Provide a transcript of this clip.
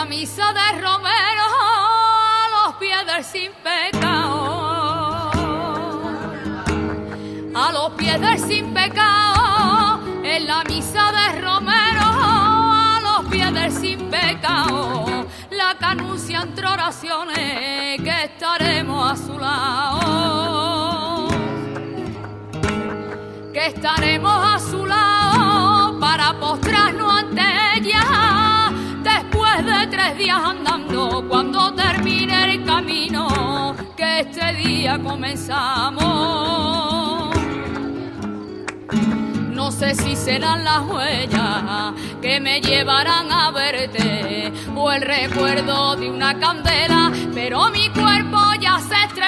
la misa de Romero a los pies del sin pecado, a los pies del sin pecado, en la misa de Romero a los pies del sin pecado, la que anuncia entre oraciones que estaremos a su lado, que estaremos a su lado para postrarnos ante ella después de 3 días andando, cuando termine el camino que este día comenzamos. No sé si serán las huellas que me llevarán a verte o el recuerdo de una candela, pero mi cuerpo ya se estrella